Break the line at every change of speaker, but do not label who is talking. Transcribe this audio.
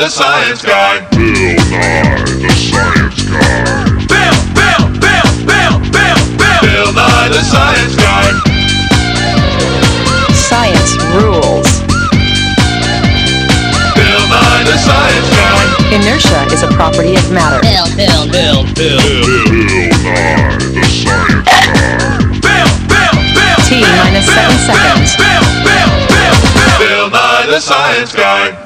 the Science Guy.
Bill Nye the Science Guy.
Bill Nye the Science Guy.
Science rules.
Bill Nye the Science Guy.
Inertia is a property of matter.
Bill Nye the Science Guy.
T minus 7 seconds.
Bill Nye the Science Guy.